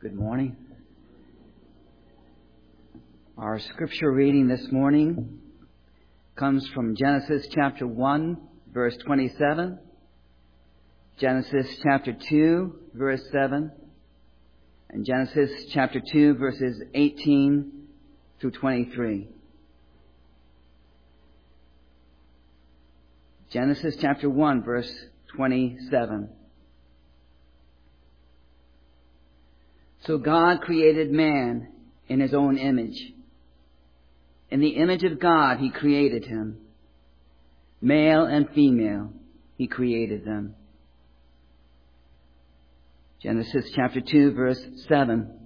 Good morning. Our scripture reading this morning comes from Genesis chapter 1, verse 27, Genesis chapter 2, verse 7, and Genesis chapter 2, verses 18 through 23. Genesis chapter 1, verse 27. So God created man in his own image. In the image of God he created him. Male and female he created them. Genesis chapter 2, verse 7.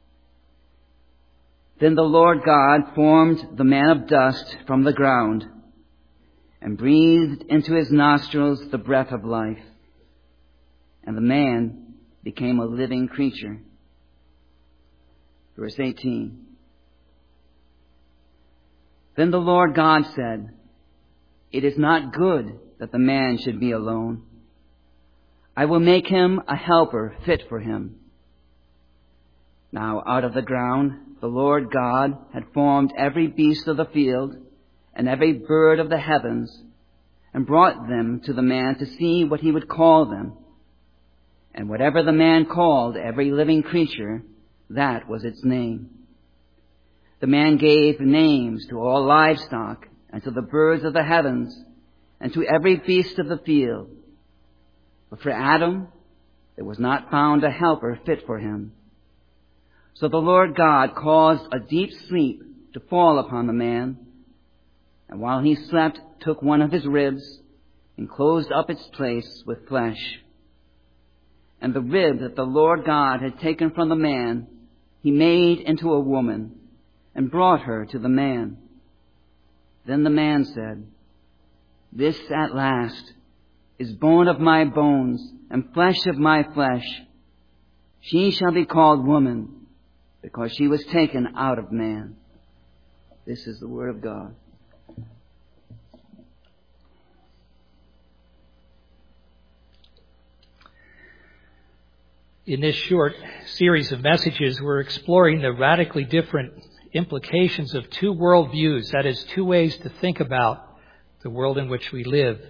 Then the Lord God formed the man of dust from the ground and breathed into his nostrils the breath of life. And the man became a living creature. Verse 18. Then the Lord God said, "It is not good that the man should be alone. I will make him a helper fit for him." Now out of the ground the Lord God had formed every beast of the field and every bird of the heavens, and brought them to the man to see what he would call them. And whatever the man called every living creature, that was its name. The man gave names to all livestock, and to the birds of the heavens, and to every beast of the field. But for Adam there was not found a helper fit for him. So the Lord God caused a deep sleep to fall upon the man, and while he slept took one of his ribs, and closed up its place with flesh. And the rib that the Lord God had taken from the man he made into a woman, and brought her to the man. Then the man said, "This at last is bone of my bones and flesh of my flesh. She shall be called woman, because she was taken out of man." This is the word of God. In this short series of messages, we're exploring the radically different implications of two worldviews, that is, two ways to think about the world in which we live.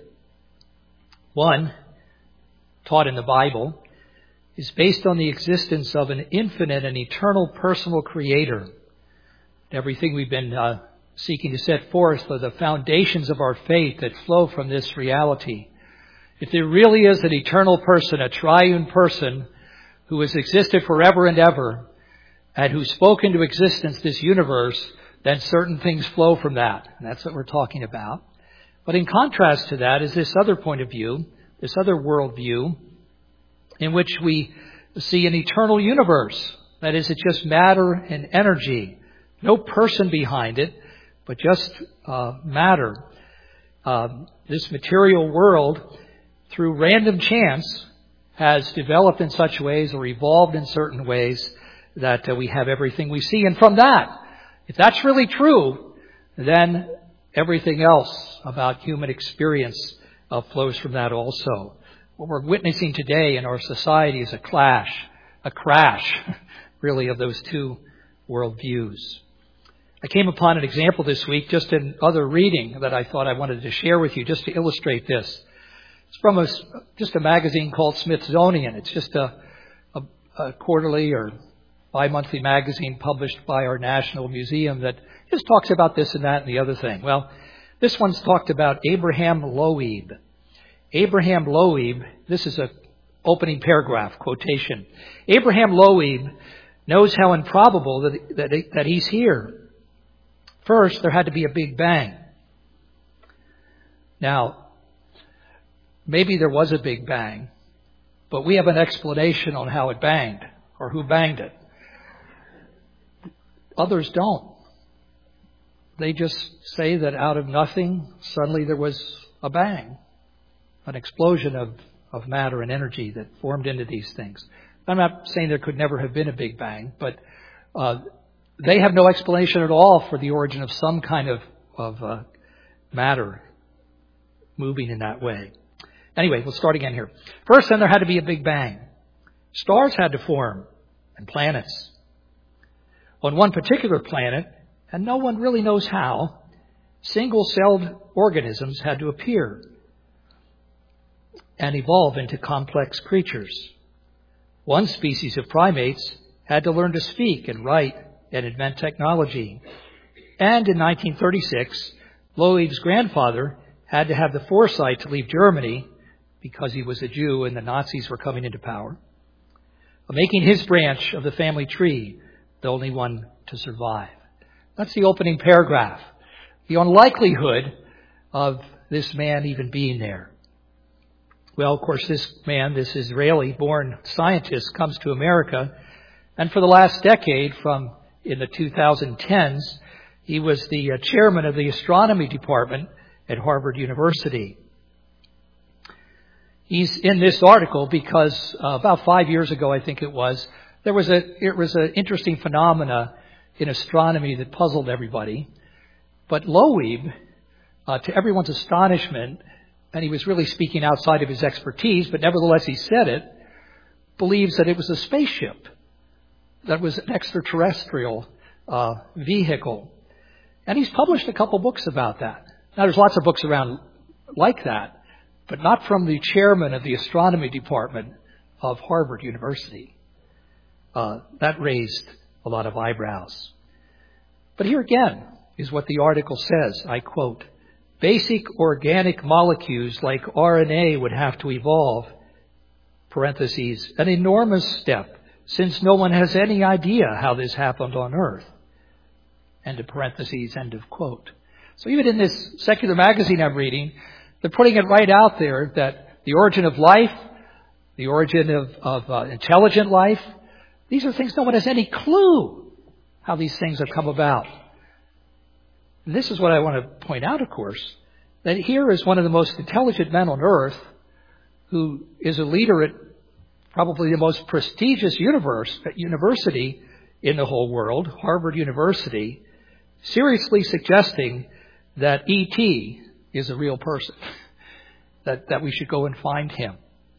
One, taught in the Bible, is based on the existence of an infinite and eternal personal creator. Everything we've been seeking to set forth are the foundations of our faith that flow from this reality. If there really is an eternal person, a triune person, who has existed forever and ever, and who spoke into existence this universe, then certain things flow from that. And that's what we're talking about. But in contrast to that is this other point of view, this other worldview, in which we see an eternal universe. That is, it's just matter and energy. No person behind it, but just matter. This material world, through random chance, has developed in such ways or evolved in certain ways that we have everything we see. And from that, if that's really true, then everything else about human experience flows from that also. What we're witnessing today in our society is a crash, really, of those two worldviews. I came upon an example this week, just in other reading, that I thought I wanted to share with you, just to illustrate this. It's from just a magazine called Smithsonian. It's just a quarterly or bi-monthly magazine published by our National Museum that just talks about this and that and the other thing. Well, this one's talked about Abraham Loeb. Abraham Loeb, this is a opening paragraph quotation. Abraham Loeb knows how improbable that he's here. First, there had to be a Big Bang. Now, maybe there was a Big Bang, but we have an explanation on how it banged or who banged it. Others don't. They just say that out of nothing, suddenly there was a bang, an explosion of matter and energy that formed into these things. I'm not saying there could never have been a Big Bang, but they have no explanation at all for the origin of some kind of matter moving in that way. Anyway, we'll start again here. First, then, there had to be a Big Bang. Stars had to form and planets. On one particular planet, and no one really knows how, single-celled organisms had to appear and evolve into complex creatures. One species of primates had to learn to speak and write and invent technology. And in 1936, Loeb's grandfather had to have the foresight to leave Germany because he was a Jew and the Nazis were coming into power, making his branch of the family tree the only one to survive. That's the opening paragraph. The unlikelihood of this man even being there. Well, of course, this man, this Israeli-born scientist, comes to America, and for the last decade, from in the 2010s, he was the chairman of the astronomy department at Harvard University. He's in this article because about 5 years ago, I think it was an interesting phenomena in astronomy that puzzled everybody. But Loeb, to everyone's astonishment, and he was really speaking outside of his expertise, but nevertheless he said it, believes that it was a spaceship, that was an extraterrestrial vehicle. And he's published a couple books about that. Now, there's lots of books around like that, but not from the chairman of the astronomy department of Harvard University. That raised a lot of eyebrows. But here again is what the article says. I quote, "Basic organic molecules like RNA would have to evolve, parentheses, an enormous step, since no one has any idea how this happened on Earth." End of parentheses, end of quote. So even in this secular magazine I'm reading, they're putting it right out there that the origin of life, the origin of intelligent life, these are things no one has any clue how these things have come about. And this is what I want to point out, of course, that here is one of the most intelligent men on earth who is a leader at probably the most prestigious university in the whole world, Harvard University, seriously suggesting that E.T. is a real person, that we should go and find him.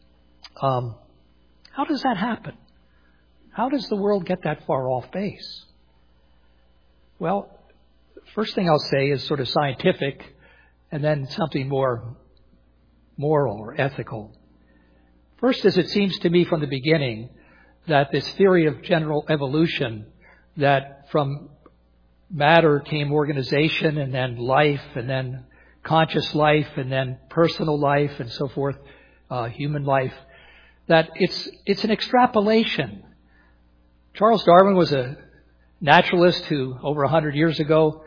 How does that happen? How does the world get that far off base? Well, first thing I'll say is sort of scientific, and then something more moral or ethical. First is, it seems to me from the beginning that this theory of general evolution, that from matter came organization and then life and then conscious life and then personal life and so forth, human life, that it's an extrapolation. Charles Darwin was a naturalist who, over 100 years ago,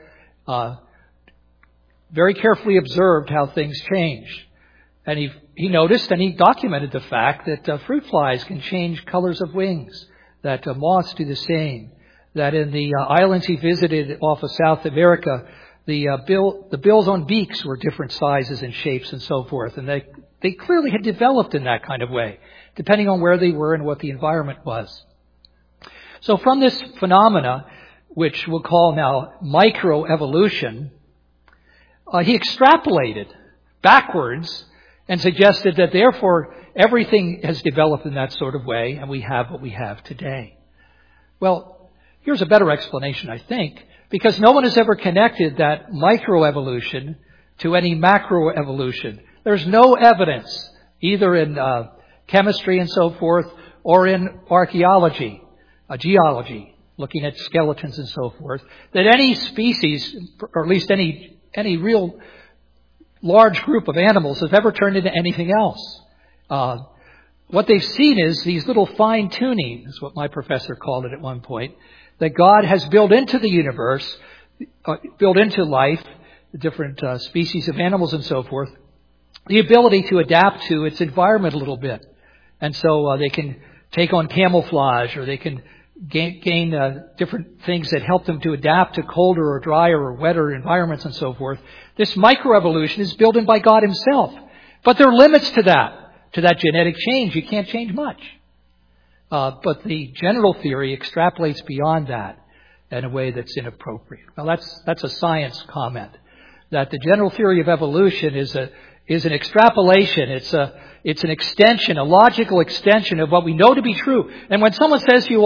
very carefully observed how things change. And he noticed and he documented the fact that fruit flies can change colors of wings, that moths do the same, that in the islands he visited off of South America, the bills on beaks were different sizes and shapes and so forth. And they clearly had developed in that kind of way, depending on where they were and what the environment was. So from this phenomena, which we'll call now microevolution, he extrapolated backwards and suggested that therefore everything has developed in that sort of way and we have what we have today. Well, here's a better explanation, I think, because no one has ever connected that microevolution to any macroevolution. There's no evidence, either in chemistry and so forth, or in archaeology, geology, looking at skeletons and so forth, that any species, or at least any real large group of animals, has ever turned into anything else. What they've seen is these little fine-tuning, is what my professor called it at one point, that God has built into the universe, built into life, the different species of animals and so forth, the ability to adapt to its environment a little bit. And so they can take on camouflage, or they can gain different things that help them to adapt to colder or drier or wetter environments and so forth. This microevolution is built in by God himself. But there are limits to that genetic change. You can't change much. But the general theory extrapolates beyond that in a way that's inappropriate. Well, that's a science comment. That the general theory of evolution is an extrapolation. It's an extension, a logical extension of what we know to be true. And when someone says to you, well,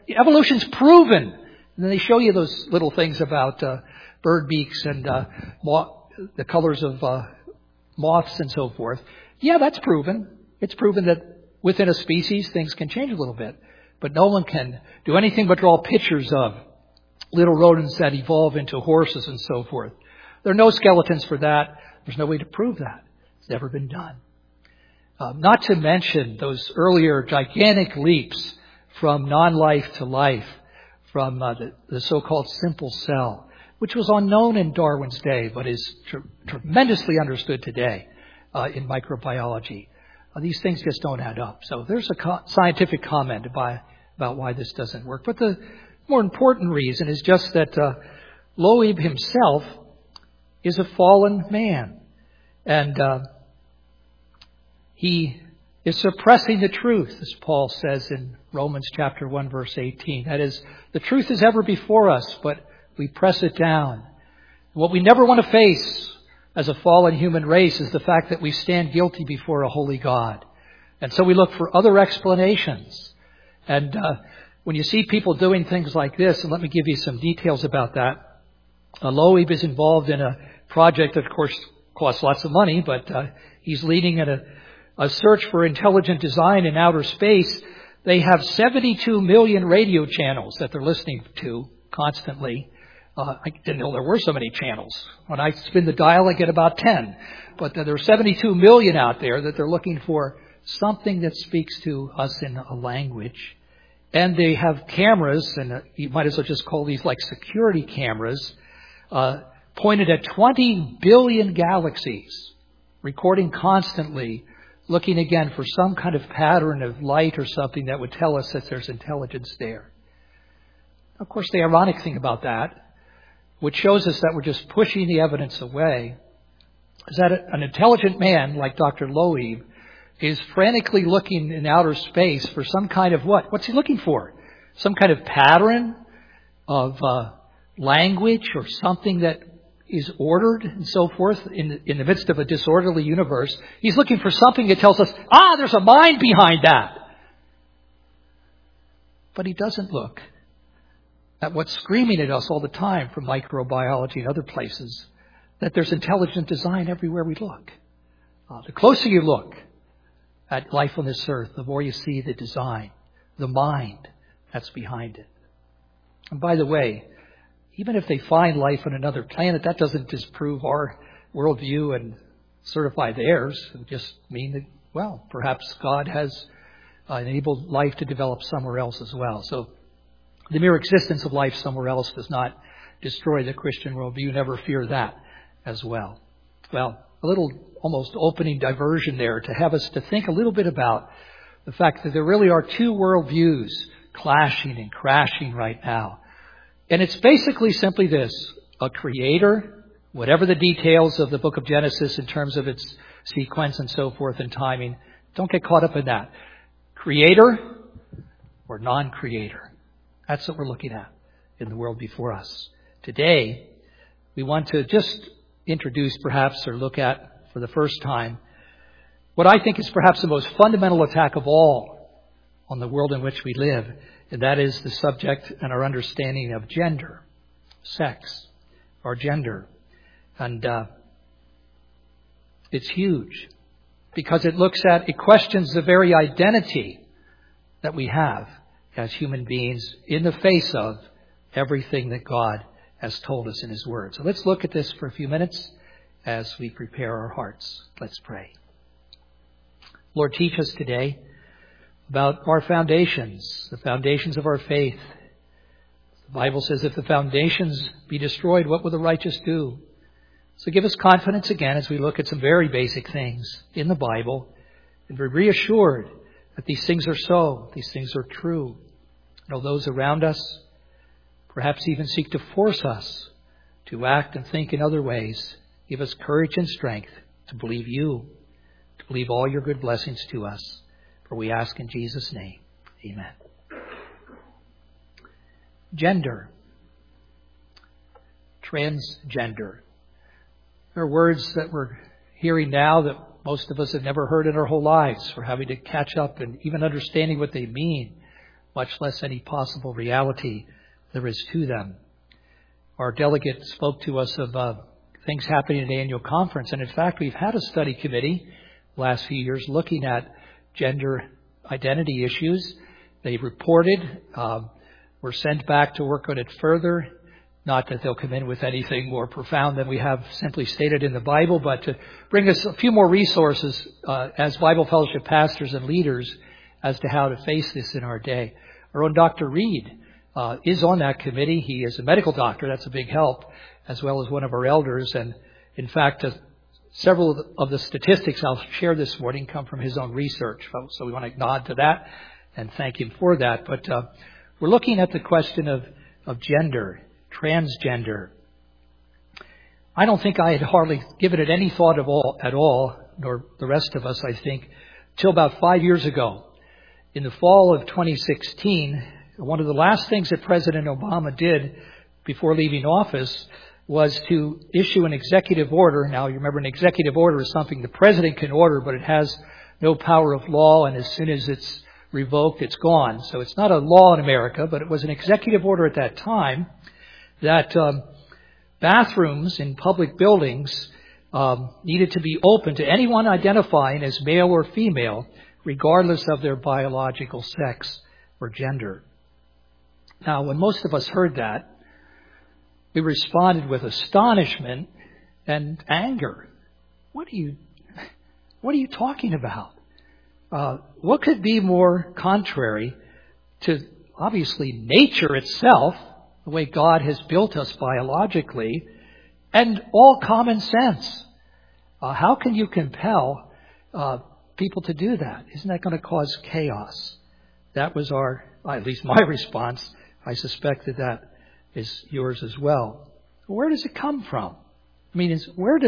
evolution's proven. And then they show you those little things about bird beaks and the colors of moths and so forth. Yeah, that's proven. It's proven that within a species, things can change a little bit. But no one can do anything but draw pictures of little rodents that evolve into horses and so forth. There are no skeletons for that. There's no way to prove that. It's never been done. Not to mention those earlier gigantic leaps from non-life to life, from the so-called simple cell, which was unknown in Darwin's day, but is tremendously understood today in microbiology. These things just don't add up. So there's a scientific comment about why this doesn't work. But the more important reason is just that Loeb himself is a fallen man. And he is suppressing the truth, as Paul says in Romans chapter 1, verse 18. That is, the truth is ever before us, but we press it down. What we never want to face as a fallen human race is the fact that we stand guilty before a holy God. And so we look for other explanations. And when you see people doing things like this, and let me give you some details about that. Loeb is involved in a project that, of course, costs lots of money, but he's leading a search for intelligent design in outer space. They have 72 million radio channels that they're listening to constantly. I didn't know there were so many channels. When I spin the dial, I get about 10. But there are 72 million out there that they're looking for something that speaks to us in a language. And they have cameras, and you might as well just call these like security cameras, pointed at 20 billion galaxies, recording constantly, looking again for some kind of pattern of light or something that would tell us that there's intelligence there. Of course, the ironic thing about that, which shows us that we're just pushing the evidence away, is that an intelligent man like Dr. Loeb is frantically looking in outer space for some kind of what? What's he looking for? Some kind of pattern of language or something that is ordered and so forth in the midst of a disorderly universe. He's looking for something that tells us, there's a mind behind that. But he doesn't look at what's screaming at us all the time from microbiology and other places, that there's intelligent design everywhere we look. The closer you look at life on this earth, the more you see the design, the mind that's behind it. And by the way, even if they find life on another planet, that doesn't disprove our worldview and certify theirs. It would just mean that, well, perhaps God has enabled life to develop somewhere else as well. So the mere existence of life somewhere else does not destroy the Christian worldview. Never fear that as well. Well, a little almost opening diversion there to have us to think a little bit about the fact that there really are two worldviews clashing and crashing right now. And it's basically simply this: a creator, whatever the details of the book of Genesis in terms of its sequence and so forth and timing, don't get caught up in that. Creator or non-creator. That's what we're looking at in the world before us. Today, we want to just introduce perhaps or look at for the first time what I think is perhaps the most fundamental attack of all on the world in which we live, and that is the subject and our understanding of gender, sex, or gender. And it's huge because it questions the very identity that we have as human beings in the face of everything that God has told us in His Word. So let's look at this for a few minutes as we prepare our hearts. Let's pray. Lord, teach us today about our foundations, the foundations of our faith. The Bible says if the foundations be destroyed, what will the righteous do? So give us confidence again as we look at some very basic things in the Bible and be reassured that these things are so, these things are true. Though those around us perhaps even seek to force us to act and think in other ways, give us courage and strength to believe you, to believe all your good blessings to us. For we ask in Jesus' name. Amen. Gender. Transgender. There are words that we're hearing now that most of us have never heard in our whole lives. We're having to catch up and even understanding what they mean. much less any possible reality there is to them. Our delegate spoke to us of things happening at the annual conference, and in fact, we've had a study committee the last few years looking at gender identity issues. They reported, were sent back to work on it further. Not that they'll come in with anything more profound than we have simply stated in the Bible, but to bring us a few more resources as Bible fellowship pastors and leaders as to how to face this in our day. Our own Dr. Reed is on that committee. He is a medical doctor. That's a big help, as well as one of our elders. And in fact, several of the statistics I'll share this morning come from his own research. So we want to nod to that and thank him for that. But we're looking at the question of gender, transgender. I don't think I had hardly given it any thought at all, nor the rest of us, I think, till about 5 years ago. In the fall of 2016, one of the last things that President Obama did before leaving office was to issue an executive order. Now, you remember, an executive order is something the president can order, but it has no power of law, and as soon as it's revoked, it's gone. So it's not a law in America, but it was an executive order at that time that bathrooms in public buildings needed to be open to anyone identifying as male or female, regardless of their biological sex or gender. Now, when most of us heard that, we responded with astonishment and anger. What are you talking about? What could be more contrary to, obviously, nature itself, the way God has built us biologically, and all common sense? How can you compel people to do that? Isn't that going to cause chaos? That was at least my response. I suspect that is yours as well. Where does it come from? I mean,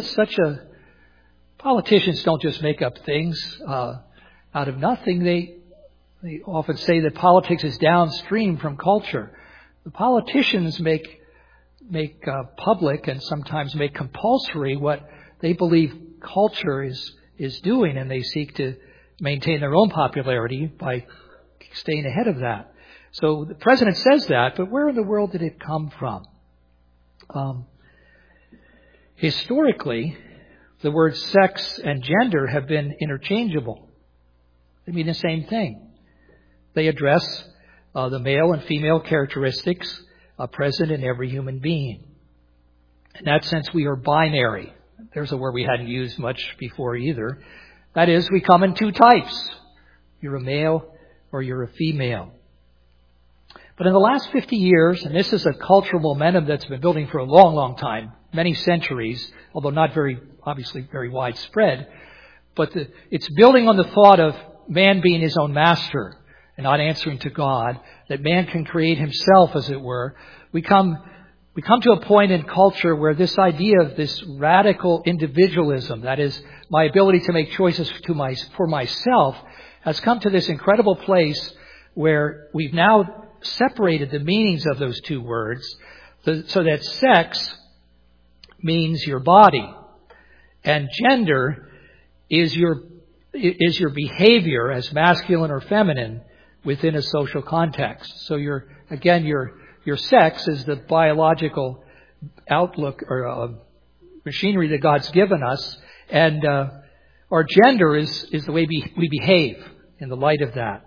politicians don't just make up things out of nothing. They often say that politics is downstream from culture. The politicians make public and sometimes make compulsory what they believe culture is doing, and they seek to maintain their own popularity by staying ahead of that. So the president says that, but where in the world did it come from? Historically, the words sex and gender have been interchangeable. They mean the same thing. They address the male and female characteristics present in every human being. In that sense, we are binary. There's a word we hadn't used much before either. That is, we come in two types. You're a male or you're a female. But in the last 50 years, and this is a cultural momentum that's been building for a long, long time, many centuries, although not obviously very widespread, but it's building on the thought of man being his own master and not answering to God, that man can create himself, as it were. We come to a point in culture where this idea of this radical individualism, that is, my ability to make choices for myself, has come to this incredible place where we've now separated the meanings of those two words, so that sex means your body and gender is your behavior as masculine or feminine within a social context. So your sex is the biological outlook or machinery that God's given us, and our gender is the way we behave in the light of that.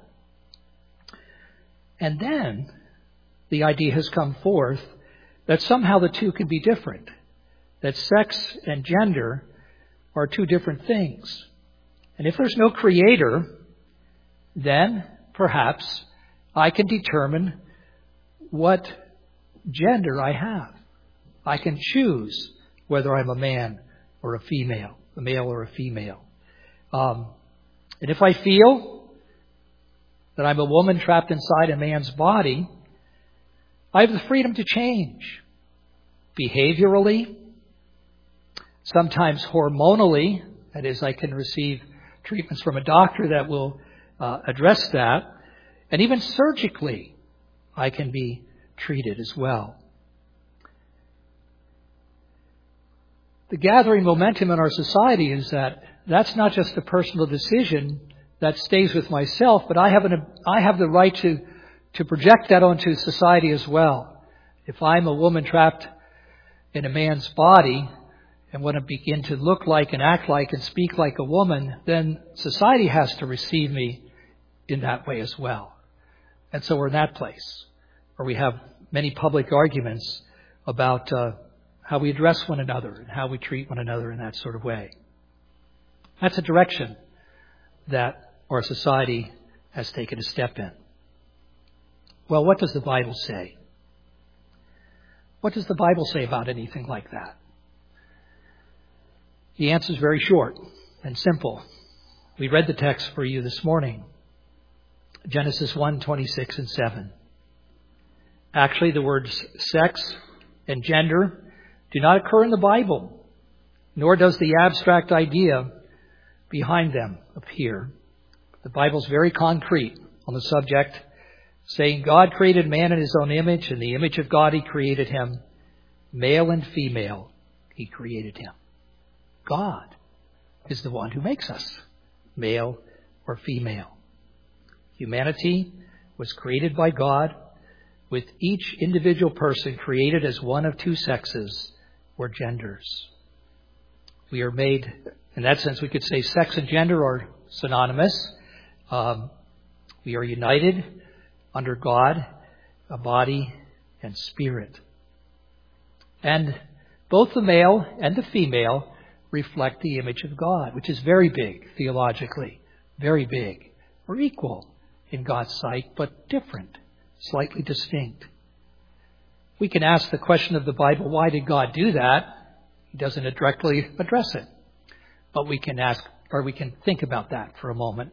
And then the idea has come forth that somehow the two can be different, that sex and gender are two different things. And if there's no creator, then perhaps I can determine what gender I have. I can choose whether I'm a man or a female, a male or a female. And if I feel that I'm a woman trapped inside a man's body, I have the freedom to change. Behaviorally, sometimes hormonally, that is, I can receive treatments from a doctor that will address that. And even surgically, I can be treated as well. The gathering momentum in our society is that that's not just a personal decision that stays with myself, but I have the right to project that onto society as well. If I'm a woman trapped in a man's body and want to begin to look like and act like and speak like a woman, then society has to receive me in that way as well. And so we're in that place where we have many public arguments about how we address one another and how we treat one another in that sort of way. That's a direction that our society has taken a step in. Well, what does the Bible say? What does the Bible say about anything like that? The answer is very short and simple. We read the text for you this morning. Genesis 1:26 and 7. Actually, the words sex and gender do not occur in the Bible, nor does the abstract idea behind them appear. The Bible is very concrete on the subject, saying God created man in his own image. In the image of God he created him. Male and female he created him. God is the one who makes us male or female. Humanity was created by God, with each individual person created as one of two sexes or genders. We are made, in that sense, we could say sex and gender are synonymous. We are united under God, a body and spirit. And both the male and the female reflect the image of God, which is very big theologically, very big. We're equal in God's sight, but different, slightly distinct. We can ask the question of the Bible, why did God do that? He doesn't directly address it. But we can ask, or we can think about that for a moment.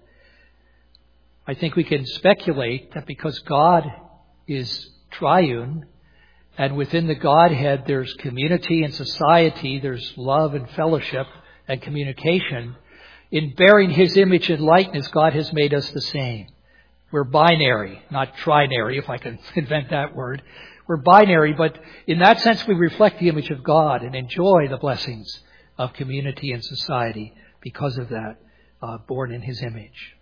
I think we can speculate that because God is triune, and within the Godhead there's community and society, there's love and fellowship and communication. In bearing His image and likeness, God has made us the same. We're binary, not trinary, if I can invent that word. We're binary, but in that sense we reflect the image of God and enjoy the blessings of community and society because of that, born in His image.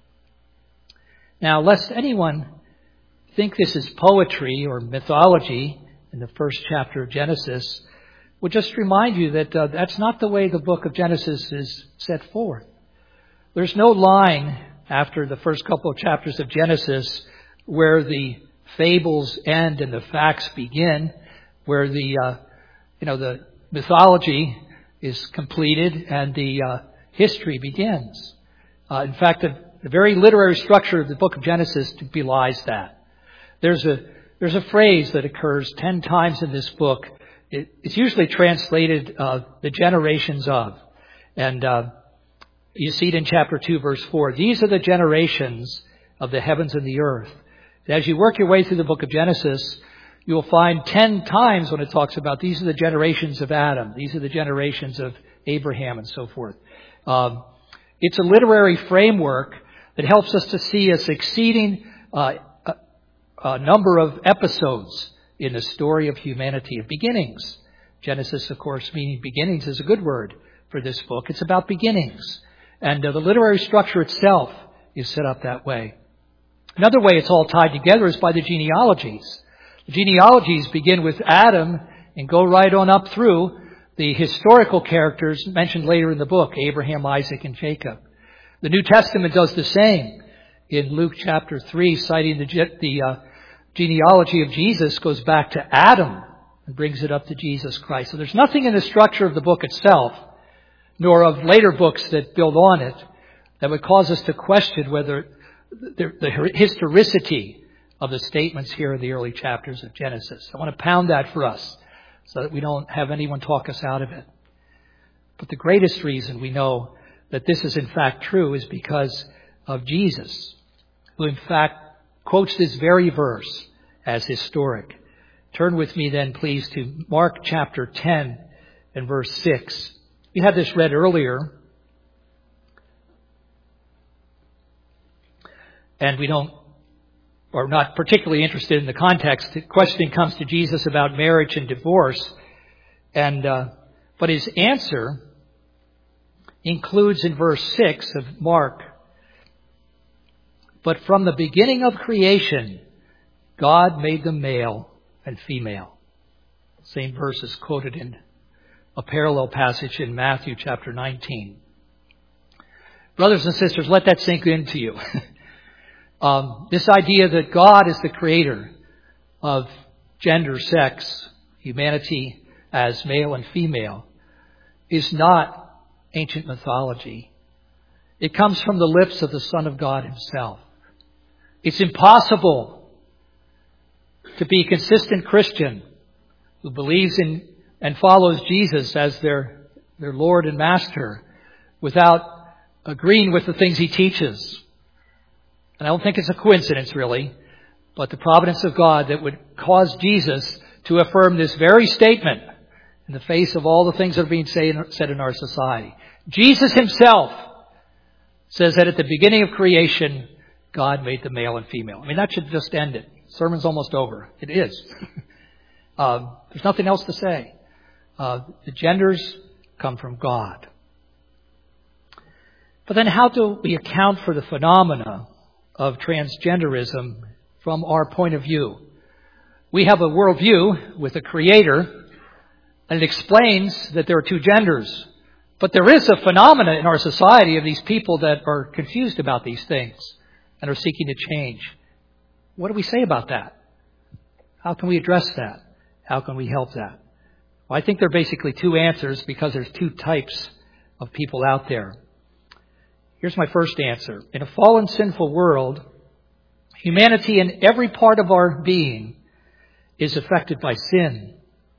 Now, lest anyone think this is poetry or mythology in the first chapter of Genesis, we'll just remind you that that's not the way the book of Genesis is set forth. There's no line after the first couple of chapters of Genesis where the fables end and the facts begin, where the mythology is completed and the history begins. In fact, the very literary structure of the book of Genesis belies that. There's a phrase that occurs 10 times in this book. It's usually translated the generations of. And you see it in chapter 2, verse 4. These are the generations of the heavens and the earth. As you work your way through the book of Genesis, you will find 10 times when it talks about these are the generations of Adam, these are the generations of Abraham, and so forth. It's a literary framework that helps us to see a succeeding number of episodes in the story of humanity, of beginnings. Genesis, of course, meaning beginnings is a good word for this book. It's about beginnings. And the literary structure itself is set up that way. Another way it's all tied together is by the genealogies. The genealogies begin with Adam and go right on up through the historical characters mentioned later in the book, Abraham, Isaac, and Jacob. The New Testament does the same. In Luke chapter 3, citing the genealogy of Jesus, goes back to Adam and brings it up to Jesus Christ. So there's nothing in the structure of the book itself, nor of later books that build on it, that would cause us to question whether the historicity of the statements here in the early chapters of Genesis. I want to pound that for us so that we don't have anyone talk us out of it. But the greatest reason we know that this is in fact true is because of Jesus, who in fact quotes this very verse as historic. Turn with me then, please, to Mark chapter 10 and verse 6. We had this read earlier, and are not particularly interested in the context. The question comes to Jesus about marriage and divorce, but his answer includes in verse 6 of Mark, but from the beginning of creation, God made them male and female. Same verse is quoted in a parallel passage in Matthew chapter 19. Brothers and sisters, let that sink into you. This idea that God is the creator of gender, sex, humanity as male and female is not ancient mythology. It comes from the lips of the Son of God himself. It's impossible to be a consistent Christian who believes in and follows Jesus as their Lord and Master without agreeing with the things he teaches. And I don't think it's a coincidence, really, but the providence of God that would cause Jesus to affirm this very statement in the face of all the things that are being said in our society. Jesus himself says that at the beginning of creation, God made the male and female. I mean, that should just end it. Sermon's almost over. It is. There's nothing else to say. The genders come from God. But then how do we account for the phenomena of transgenderism from our point of view? We have a worldview with a creator, and it explains that there are two genders. But there is a phenomena in our society of these people that are confused about these things and are seeking to change. What do we say about that? How can we address that? How can we help that? Well, I think there are basically two answers because there's two types of people out there. Here's my first answer. In a fallen, sinful world, humanity in every part of our being is affected by sin.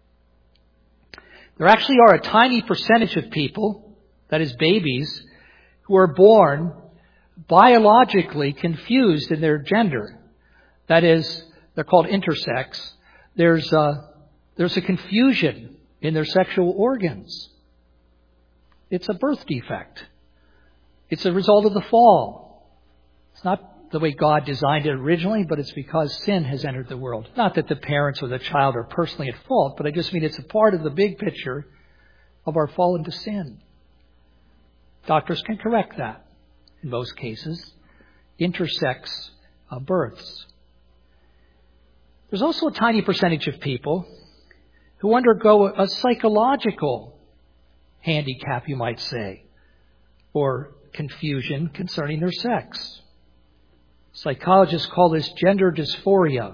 There actually are a tiny percentage of people, that is babies, who are born biologically confused in their gender. That is, they're called intersex. There's a confusion in their sexual organs. It's a birth defect. It's a result of the fall. It's not the way God designed it originally, but it's because sin has entered the world. Not that the parents or the child are personally at fault, but I just mean it's a part of the big picture of our fall into sin. Doctors can correct that in most cases. Intersex births. There's also a tiny percentage of people who undergo a psychological handicap, you might say, or confusion concerning their sex. Psychologists call this gender dysphoria.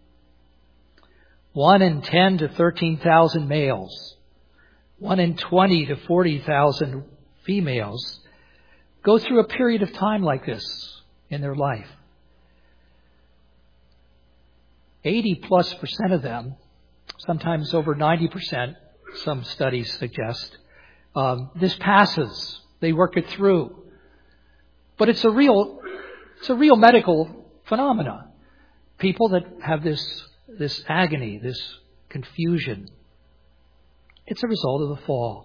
1 in 10 to 13,000 males, 1 in 20 to 40,000 females go through a period of time like this in their life. 80+% of them, sometimes over 90%, some studies suggest, this passes. They work it through. But it's a real medical phenomena. People that have this agony, this confusion. It's a result of the fall.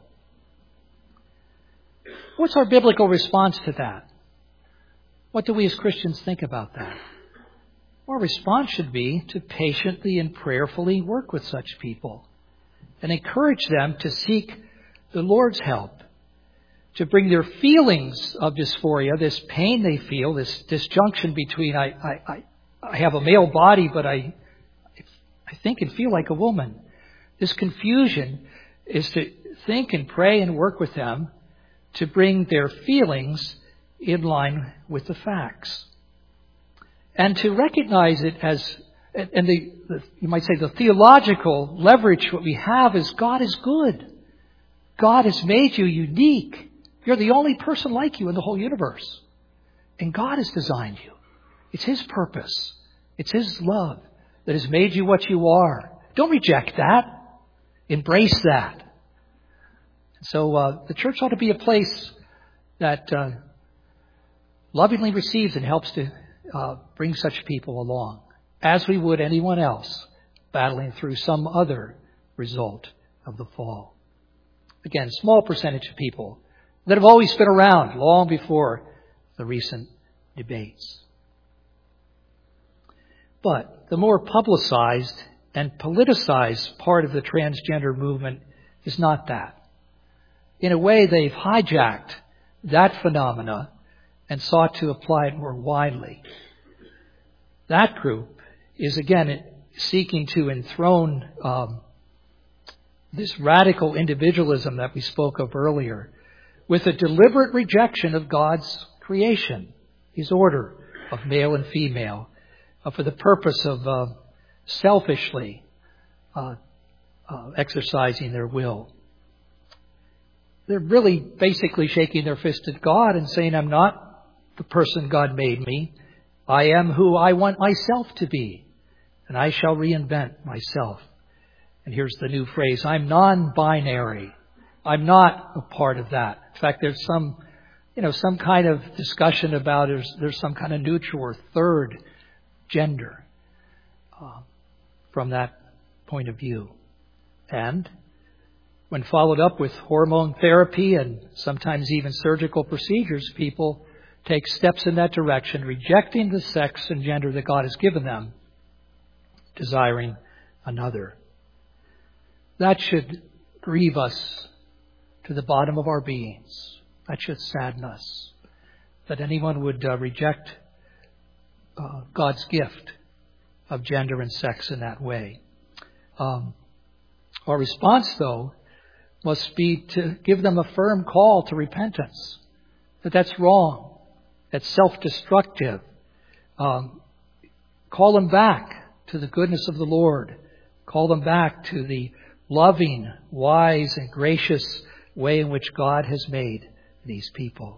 What's our biblical response to that? What do we as Christians think about that? Our response should be to patiently and prayerfully work with such people and encourage them to seek the Lord's help, to bring their feelings of dysphoria, this pain they feel, this disjunction between I have a male body, but I think and feel like a woman. This confusion is to think and pray and work with them to bring their feelings in line with the facts. And to recognize it as, and you might say the theological leverage what we have is God is good. God has made you unique. You're the only person like you in the whole universe. And God has designed you. It's His purpose. It's His love that has made you what you are. Don't reject that. Embrace that. So the church ought to be a place that lovingly receives and helps to bring such people along, as we would anyone else battling through some other result of the fall. Again, small percentage of people that have always been around long before the recent debates. But the more publicized and politicized part of the transgender movement is not that. In a way, they've hijacked that phenomena and sought to apply it more widely. That group is again seeking to enthrone this radical individualism that we spoke of earlier with a deliberate rejection of God's creation, His order of male and female, for the purpose of selfishly exercising their will. They're really basically shaking their fist at God and saying, I'm not the person God made me. I am who I want myself to be, and I shall reinvent myself. And here's the new phrase, I'm non-binary. I'm not a part of that. In fact, there's some kind of discussion about there's some kind of neutral or third gender from that point of view. And when followed up with hormone therapy and sometimes even surgical procedures, people take steps in that direction, rejecting the sex and gender that God has given them, desiring another. That should grieve us to the bottom of our beings. That should sadden us, that anyone would reject God's gift of gender and sex in that way. Our response, though, must be to give them a firm call to repentance, that that's wrong, that's self-destructive. Call them back to the goodness of the Lord. Call them back to the loving, wise, and gracious way in which God has made these people.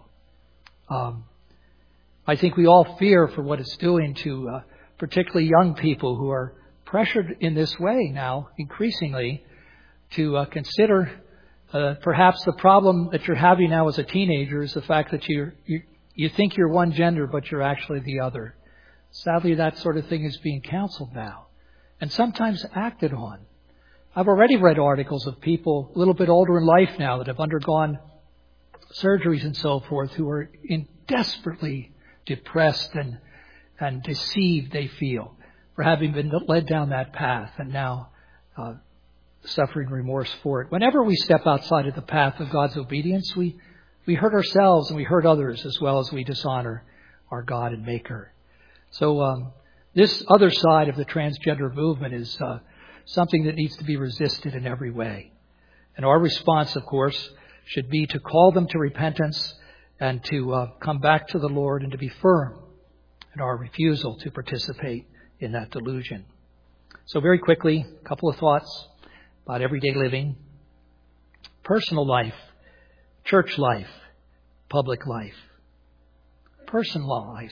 I think we all fear for what it's doing to particularly young people who are pressured in this way now, increasingly, to consider perhaps the problem that you're having now as a teenager is the fact that you think you're one gender, but you're actually the other. Sadly, that sort of thing is being counseled now and sometimes acted on. I've already read articles of people a little bit older in life now that have undergone surgeries and so forth who are desperately depressed and deceived, they feel, for having been led down that path and now suffering remorse for it. Whenever we step outside of the path of God's obedience, we hurt ourselves and we hurt others as well as we dishonor our God and Maker. So this other side of the transgender movement is something that needs to be resisted in every way. And our response, of course, should be to call them to repentance and to come back to the Lord and to be firm in our refusal to participate in that delusion. So very quickly, a couple of thoughts about everyday living, personal life, church life, public life. Personal life.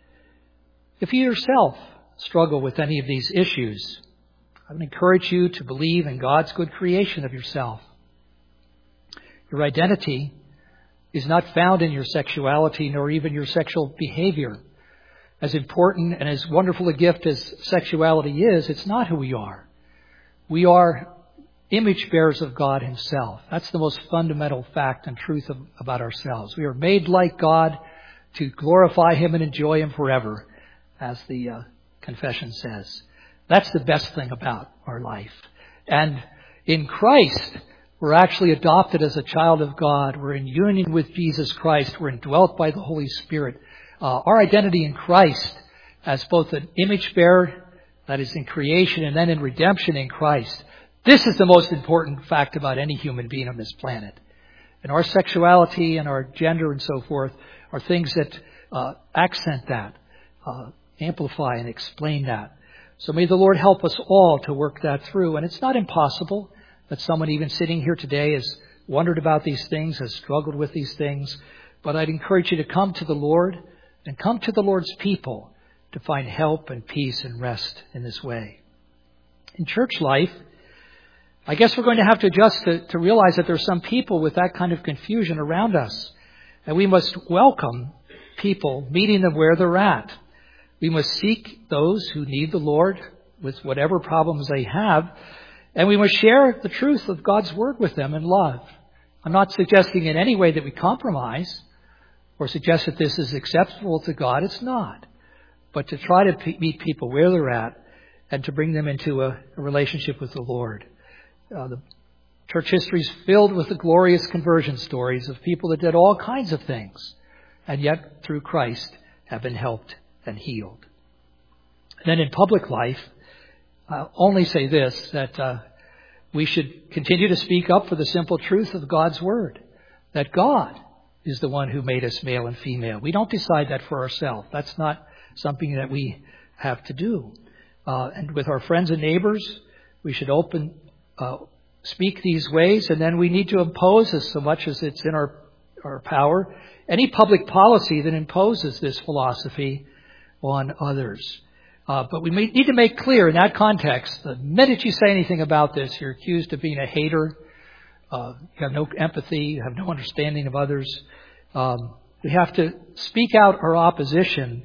If you yourself struggle with any of these issues, I would encourage you to believe in God's good creation of yourself. Your identity is not found in your sexuality nor even your sexual behavior. As important and as wonderful a gift as sexuality is, it's not who we are. We are image bearers of God Himself. That's the most fundamental fact and truth about ourselves. We are made like God to glorify Him and enjoy Him forever, as the confession says. That's the best thing about our life. And in Christ, we're actually adopted as a child of God. We're in union with Jesus Christ. We're indwelt by the Holy Spirit. Our identity in Christ as both an image bearer, that is in creation, and then in redemption in Christ. This is the most important fact about any human being on this planet. And our sexuality and our gender and so forth are things that accent that, amplify and explain that. So may the Lord help us all to work that through. And it's not impossible that someone even sitting here today has wondered about these things, has struggled with these things. But I'd encourage you to come to the Lord and come to the Lord's people to find help and peace and rest in this way. In church life, I guess we're going to have to adjust to realize that there's some people with that kind of confusion around us. And we must welcome people, meeting them where they're at. We must seek those who need the Lord with whatever problems they have. And we must share the truth of God's Word with them in love. I'm not suggesting in any way that we compromise or suggest that this is acceptable to God. It's not. But to try to meet people where they're at and to bring them into a relationship with the Lord. The church history is filled with the glorious conversion stories of people that did all kinds of things and yet through Christ have been helped and healed. Then in public life, I'll only say this, that we should continue to speak up for the simple truth of God's Word, that God is the one who made us male and female. We don't decide that for ourselves. That's not something that we have to do. And with our friends and neighbors, we should speak these ways, and then we need to impose, as so much as it's in our power, any public policy that imposes this philosophy on others. But we need to make clear in that context, the minute you say anything about this, you're accused of being a hater. You have no empathy. You have no understanding of others. We have to speak out our opposition,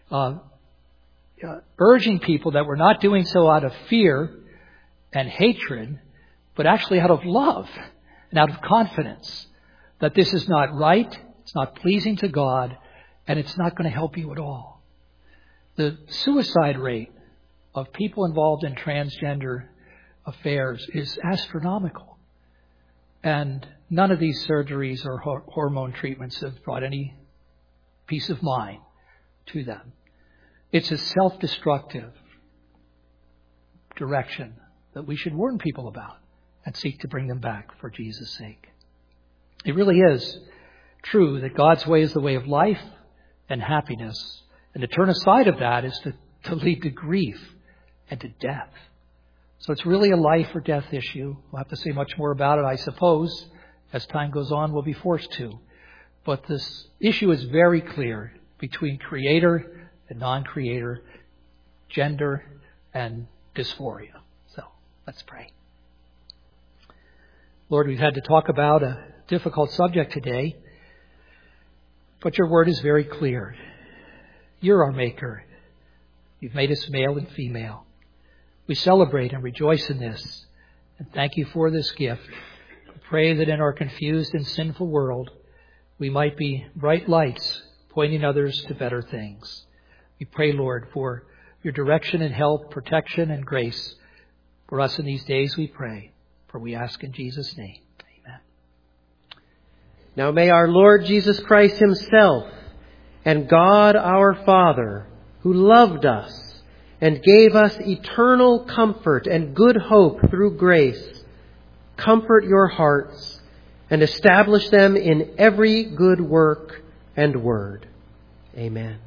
urging people that we're not doing so out of fear and hatred, but actually out of love and out of confidence that this is not right, it's not pleasing to God, and it's not going to help you at all. The suicide rate of people involved in transgender affairs is astronomical. And none of these surgeries or hormone treatments have brought any peace of mind to them. It's a self-destructive direction that we should warn people about and seek to bring them back for Jesus' sake. It really is true that God's way is the way of life and happiness. And to turn aside of that is to lead to grief and to death. So it's really a life or death issue. We'll have to say much more about it, I suppose. As time goes on, we'll be forced to. But this issue is very clear between creator and non-creator, gender and dysphoria. So let's pray. Lord, we've had to talk about a difficult subject today, but your word is very clear. You're our maker. You've made us male and female. We celebrate and rejoice in this, and thank you for this gift. We pray that in our confused and sinful world, we might be bright lights pointing others to better things. We pray, Lord, for your direction and help, protection and grace for us in these days, we pray. For we ask in Jesus' name. Amen. Now may our Lord Jesus Christ himself and God our Father, who loved us and gave us eternal comfort and good hope through grace, comfort your hearts and establish them in every good work and word. Amen.